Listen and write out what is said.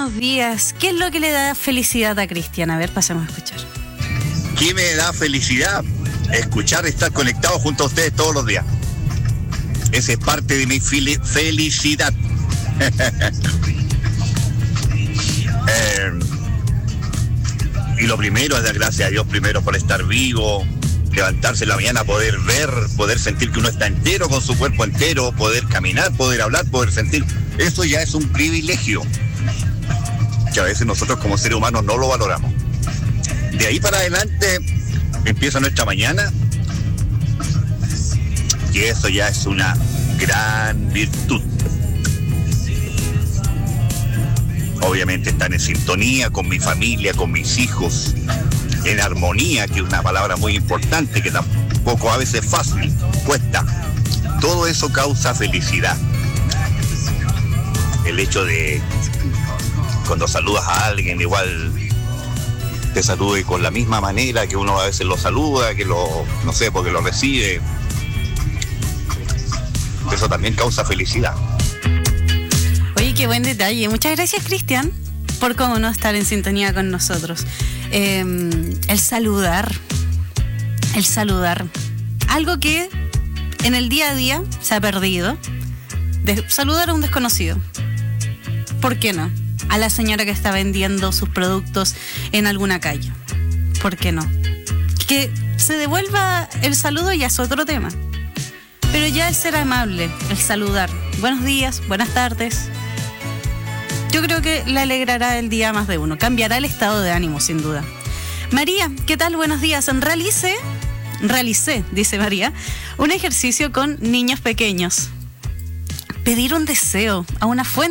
buenos días. ¿Qué es lo que le da felicidad a Cristian? A ver, pasemos a escuchar. ¿Qué me da felicidad? Escuchar, estar conectado junto a ustedes todos los días. Esa es parte de mi felicidad. Y lo primero es dar gracias a Dios primero por estar vivo, levantarse en la mañana, poder ver, poder sentir que uno está entero con su cuerpo entero, poder caminar, poder hablar, poder sentir. Eso ya es un privilegio que a veces nosotros como seres humanos no lo valoramos. De ahí para adelante empieza nuestra mañana y eso ya es una gran virtud. Obviamente estar en sintonía con mi familia, con mis hijos, en armonía, que es una palabra muy importante, que tampoco a veces es fácil, cuesta. Todo eso causa felicidad. El hecho de cuando saludas a alguien, igual te salude con la misma manera que uno a veces lo saluda, que no sé, porque lo recibe. Eso también causa felicidad. Oye, qué buen detalle. Muchas gracias, Cristian, por cómo no estar en sintonía con nosotros. El saludar. Algo que en el día a día se ha perdido. Saludar a un desconocido. ¿Por qué no? A la señora que está vendiendo sus productos en alguna calle. ¿Por qué no? Que se devuelva el saludo ya es otro tema. Pero ya el ser amable, el saludar. Buenos días, buenas tardes. Yo creo que le alegrará el día a más de uno. Cambiará el estado de ánimo, sin duda. María, ¿qué tal? Buenos días. Realicé, dice María, un ejercicio con niños pequeños. Pedir un deseo a una fuente